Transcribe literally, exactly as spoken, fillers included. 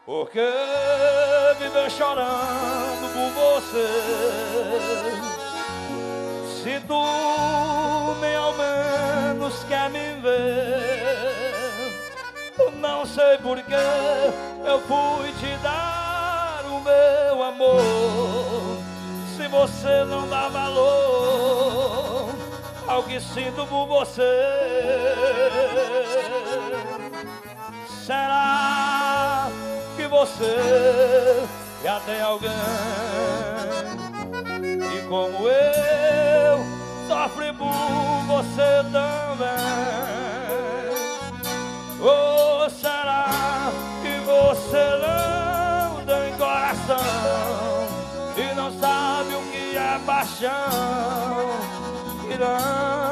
Porque viver chorando por você, se tu nem ao menos quer me ver. Não sei porque eu fui te dar o meu amor, se você não dá valor ao que sinto por você. Será que você já tem alguém e como eu sofre por você também? Ou será que você não tem coração e não sabe o que é paixão? E não